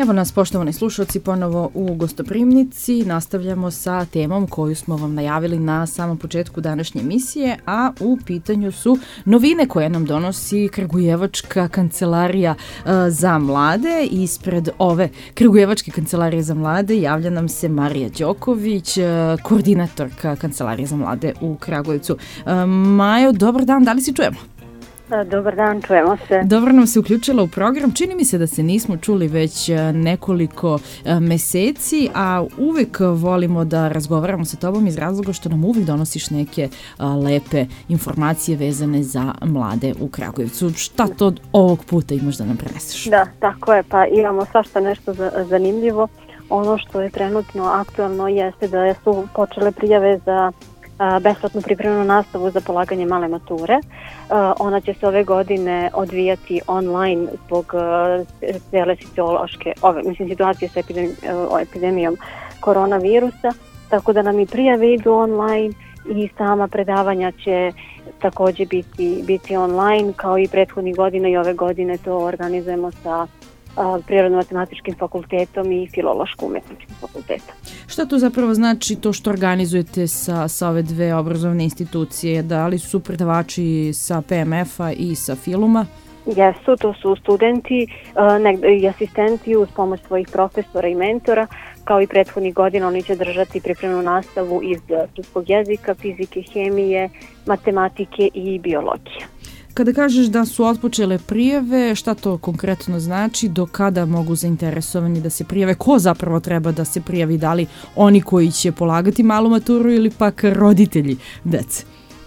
Evo nas, poštovani slušalci, ponovo u gostoprimnici. Nastavljamo sa temom koju smo vam najavili na samom početku današnje emisije, a u pitanju su novine koje nam donosi Kragujevačka kancelarija za mlade. Ispred ove Kragujevačke kancelarije za mlade javlja nam se Marija Đoković, koordinatorka Kancelarije za mlade u Kragujevcu. Majo, dobar dan, da li si čujemo? Dobar dan, čujemo se. Dobro nam se uključila u program. Čini mi se da se nismo čuli već nekoliko meseci, a uvek volimo da razgovaramo sa tobom iz razloga što nam uvek donosiš neke lepe informacije vezane za mlade u Kragujevcu. Šta to ovog puta imaš da nam preneseš? Da, tako je, pa imamo svašta nešto zanimljivo. Ono što je trenutno aktualno jeste da su počele prijave za besplatnu pripremnu nastavu za polaganje male mature. Ona će se ove godine odvijati online zbog cijele situacije sa epidemijom koronavirusa, tako da nam i prijave idu online i sama predavanja će također biti online, kao i prethodnih godina i ove godine to organizujemo sa Prirodno-matematičkim fakultetom i Filološko-umetničkim fakultetom. Šta to zapravo znači to što organizujete sa ove dve obrazovne institucije? Da li su predavači sa PMF-a i sa Filuma? Jesu, to su studenti i asistenti uz pomoć svojih profesora i mentora. Kao i prethodnih godina oni će držati pripremnu nastavu iz srpskog jezika, fizike, hemije, matematike i biologije. Kada kažeš da su otpočele prijave, šta to konkretno znači? Do kada mogu zainteresovani da se prijave? Ko zapravo treba da se prijavi? Da li oni koji će polagati malu maturu ili pak roditelji dece?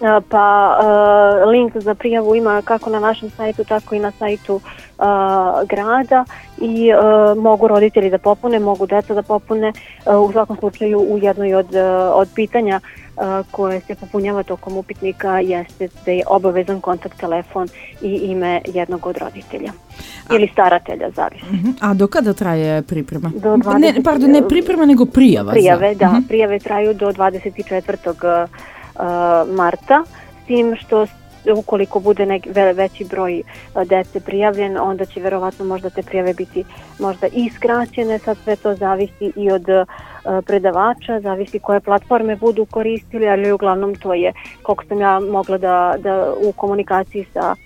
Pa link za prijavu ima kako na našem sajtu, tako i na sajtu grada i mogu roditelji da popune, mogu deca da popune. U svakom slučaju u jednoj od pitanja koje se popunjava tokom upitnika jeste da je obavezan kontakt telefon i ime jednog od roditelja ili staratelja, zavisi. A do kada traje priprema? Ne priprema, nego prijava. Prijave, da. Prijave traju do 24. marta, s tim što ukoliko bude neki veći broj dece prijavljen, onda će verovatno možda te prijave biti možda i skraćene. Sad sve to zavisi i od predavača, zavisi koje platforme budu koristili, ali uglavnom to je, koliko sam ja mogla da u komunikaciji sa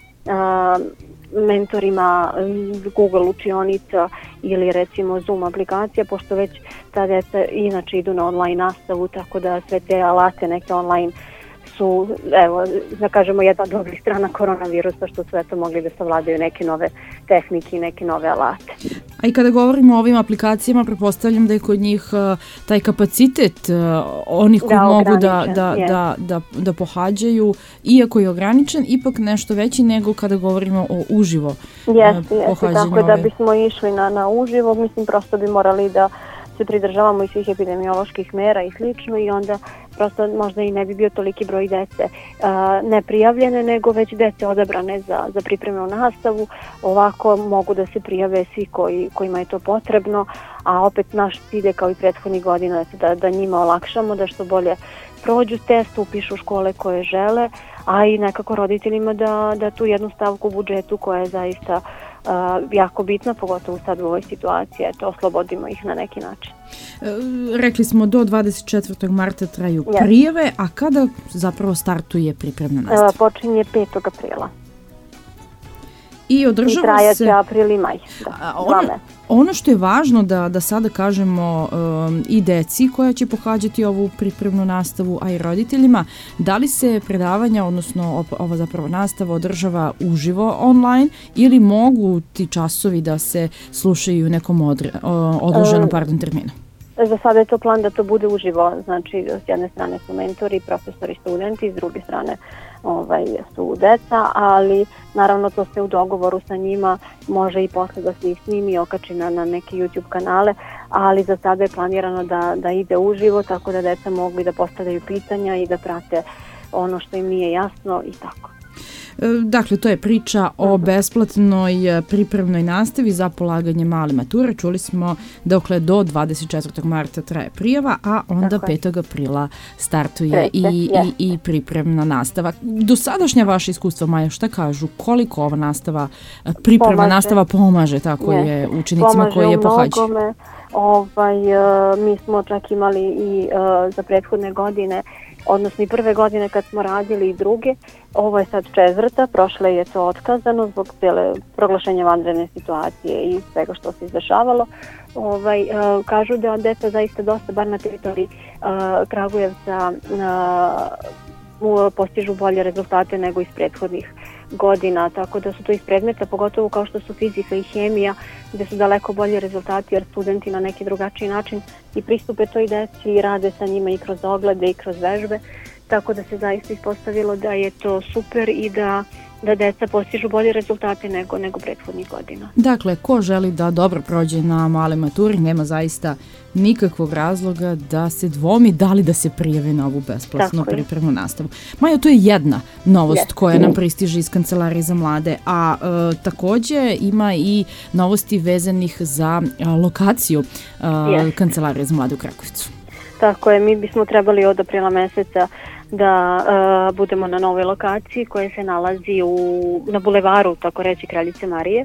mentorima Google učionica ili recimo Zoom aplikacija, pošto već ta deca inače idu na online nastavu, tako da sve te alate neke online su, evo, da kažemo, jedna od dobrih strana koronavirusa, što su eto mogli da savladaju neke nove tehnike i neke nove alate. A i kada govorimo o ovim aplikacijama, pretpostavljam da je kod njih taj kapacitet onih koji mogu da pohađaju, iako je ograničen, ipak nešto veći nego kada govorimo o uživo pohađanju. Tako da bismo išli na uživo, mislim, prosto bi morali da se pridržavamo i svih epidemioloških mera i slično, i onda prosto možda i ne bi bio toliki broj dece ne prijavljene, nego već dece odabrane za pripremnu nastavu. Ovako mogu da se prijave svi kojima je to potrebno, a opet naš cilj je kao i prethodnih godina da njima olakšamo, da što bolje prođu test, upišu škole koje žele, a i nekako roditeljima da tu jednu stavku u budžetu koja je zaista jako bitna, pogotovo sad u ovoj situaciji, oslobodimo ih na neki način. Rekli smo do 24. marta traju prijave, a kada zapravo startuje pripremna nastava? Počinje 5. aprila. I održava trajaće se april i maj. Ono što je važno da sada kažemo i deci koja će pohađati ovu pripremnu nastavu, a i roditeljima, da li se predavanja, odnosno ova zapravo nastava održava uživo online ili mogu ti časovi da se slušaju u nekom odloženom terminu? Za sada je to plan da to bude uživo, znači s jedne strane su mentori, profesori, studenti, s druge strane su deca, ali naravno to se u dogovoru sa njima može i posle da se snimi i okači na neke YouTube kanale, ali za sada je planirano da ide uživo, tako da deca mogu da postavljaju pitanja i da prate ono što im nije jasno i tako. Dakle, to je priča o besplatnoj pripremnoj nastavi za polaganje male mature. Čuli smo dokle do 24. marta traje prijava, a onda 5. aprila startuje i pripremna nastava. Dosadašnja vaša iskustva, Maja, šta kažu? Koliko ova nastava, pripremna nastava pomaže tako je učenicima koji je pohađaju? Mi smo čak imali i za prethodne godine, odnosno i prve godine kad smo radili i druge. Ovo je sad 4. prošle je to otkazano zbog cijele proglašenja vanredne situacije i svega što se izdešavalo. Kažu da deca zaista dosta, bar na teritoriji Kragujevca, postižu bolje rezultate nego iz prethodnih godina, tako da su to iz predmeta, pogotovo kao što su fizika i hemija, gde su daleko bolji rezultati jer studenti na neki drugačiji način i pristupe toj deci i rade sa njima i kroz oglede i kroz vežbe, tako da se zaista ispostavilo da je to super i da deca postižu bolje rezultate nego prethodnih godina. Dakle, ko želi da dobro prođe na male maturi, nema zaista nikakvog razloga da se dvomi da li da se prijave na ovu besplatnu pripremnu nastavu. Maja, to je jedna novost koja nam pristiže iz Kancelarije za mlade, a takođe ima i novosti vezanih za lokaciju Kancelarije za mlade u Kragujevcu. Tako je, mi bismo trebali od aprila meseca da budemo na novoj lokaciji koja se nalazi na bulevaru, tako reći, Kraljice Marije.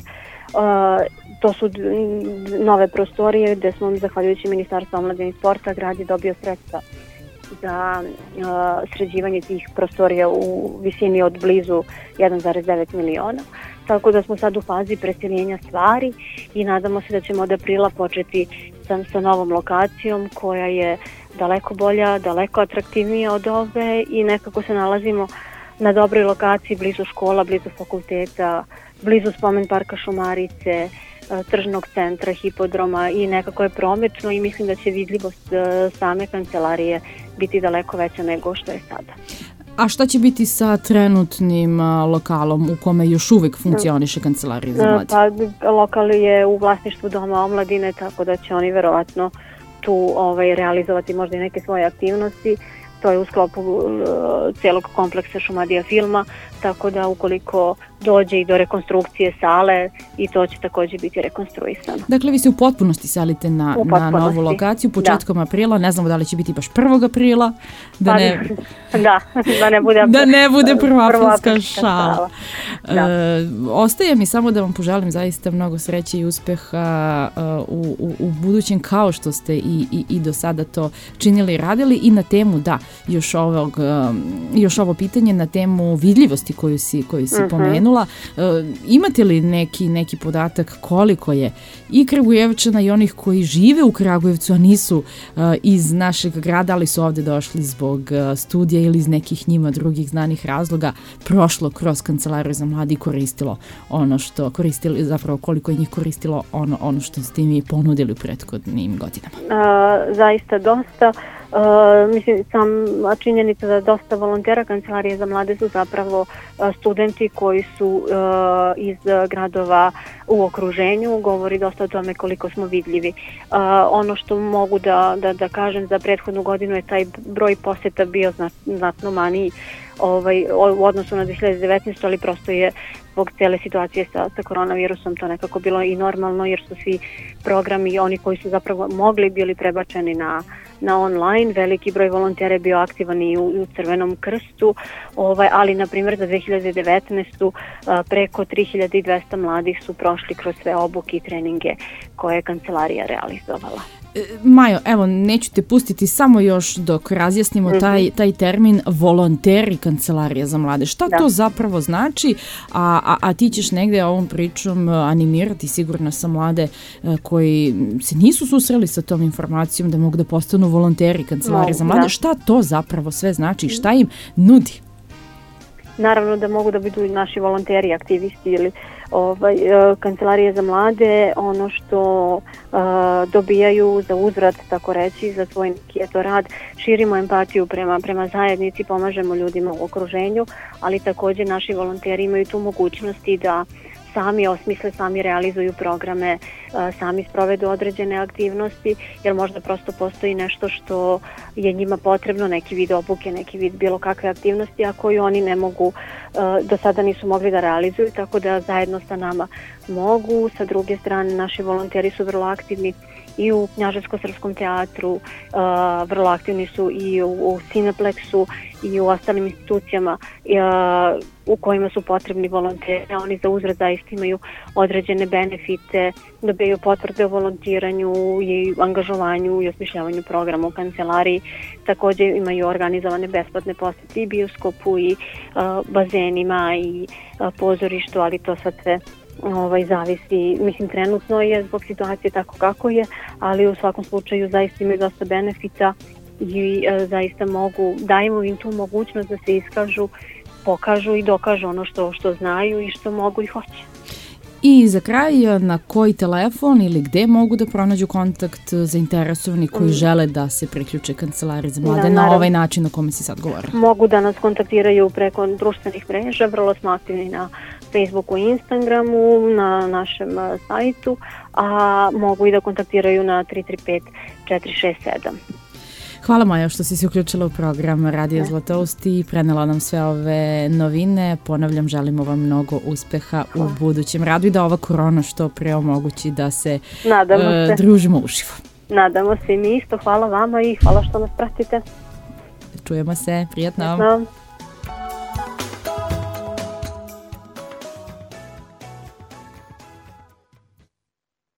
To su nove prostorije gde smo, zahvaljujući Ministarstvu omladine i sporta, grad je dobio sredstva za sređivanje tih prostorija u visini od blizu 1,9 miliona. Tako da smo sad u fazi preseljenja stvari i nadamo se da ćemo od aprila početi sa novom lokacijom koja je daleko bolja, daleko atraktivnija od ove i nekako se nalazimo na dobroj lokaciji, blizu škola, blizu fakulteta, blizu spomen parka Šumarice, tržnog centra, hipodroma i nekako je prometno i mislim da će vidljivost same kancelarije biti daleko veća nego što je sada. A šta će biti sa trenutnim lokalom u kome još uvek funkcioniše Kancelarija za mlade? Pa, lokal je u vlasništvu Doma omladine, tako da će oni verovatno tu realizovati možda i neke svoje aktivnosti. To je u sklopu celog kompleksa Šumadija filma, tako da ukoliko dođe i do rekonstrukcije sale i to će takođe biti rekonstruisano. Dakle, vi se u potpunosti selite na novu lokaciju početkom aprila, ne znamo da li će biti baš 1. aprila, da ne bude prva aprilska šala. Ostaje mi samo da vam poželim zaista mnogo sreće i uspeha u budućem, kao što ste i do sada to činili i radili. I na temu, još ovo pitanje na temu vidljivosti koju si pomenula. Imate li neki podatak koliko je i Kragujevčana i onih koji žive u Kragujevcu, a nisu iz našeg grada, ali su ovde došli zbog studija ili iz nekih njima drugih znanih razloga, prošlo kroz Kancelariju za mlade i koliko je njih koristilo ono što ste mi ponudili u prethodnim godinama? Zaista dosta. Mislim, činjenica da dosta volontera Kancelarije za mlade su zapravo studenti koji su iz gradova u okruženju, govori dosta o tome koliko smo vidljivi. Ono što mogu da kažem za prethodnu godinu je taj broj poseta bio znatno maniji u odnosu na 2019, ali prosto je zbog cele situacije sa koronavirusom to nekako bilo i normalno, jer su svi programi, oni koji su zapravo mogli, bili prebačeni na online. Veliki broj volontera je bio aktivan i u Crvenom krstu, ali na primjer za 2019. Preko 3200 mladih su prošli kroz sve obuke i treninge koje je kancelarija realizovala. Majo, evo, neću te pustiti samo još dok razjasnimo taj termin volonteri Kancelarija za mlade. Šta to zapravo znači, a ti ćeš negde ovom pričom animirati sigurno sa mlade koji se nisu susreli sa tom informacijom da mogu da postanu volonteri Kancelarija za mlade. Šta to zapravo sve znači i šta im nudi? Naravno da mogu da budu naši volonteri, aktivisti ili Kancelarije za mlade, ono što dobijaju za uzvrat, tako reći, za svoj neki rad, širimo empatiju prema zajednici, pomažemo ljudima u okruženju, ali takođe naši volonteri imaju tu mogućnosti da sami osmisle, sami realizuju programe, sami sprovedu određene aktivnosti, jer možda prosto postoji nešto što je njima potrebno, neki vid obuke, neki vid bilo kakve aktivnosti, a koju oni ne mogu, do sada nisu mogli da realizuju, tako da zajedno sa nama mogu. Sa druge strane, naši volonteri su vrlo aktivni i u Knjaževsko-srpskom teatru, vrlo aktivni su i u Cineplexu i u ostalim institucijama u kojima su potrebni volonteri. Oni za uzvrat zaista imaju određene benefite, dobijaju potvrde o volontiranju i angažovanju i osmišljavanju programa u kancelariji. Također imaju organizovane besplatne posete i bioskopu i bazenima i pozorištu, ali to sad sve zavisi, mislim trenutno je zbog situacije tako kako je, ali u svakom slučaju zaista imaju dosta benefita i zaista dajemo im tu mogućnost da se iskažu, pokažu i dokažu ono što znaju i što mogu i hoće. I za kraj, na koji telefon ili gde mogu da pronađu kontakt zainteresovani koji žele da se priključe Kancelariji za mlade na ovaj način na kome si sad govorila? Mogu da nas kontaktiraju preko društvenih mreža, vrlo smo aktivni na Facebooku i Instagramu, na našem sajtu, a mogu i da kontaktiraju na 335 467. Hvala Maja što si se uključila u program Radio Zlatoust i prenela nam sve ove novine. Ponavljam, želimo vam mnogo uspeha u budućem radu i da ova korona što pre omogući da se družimo uživo. Nadamo se i mi isto. Hvala vama i hvala što nas pratite. Čujemo se. Prijatno.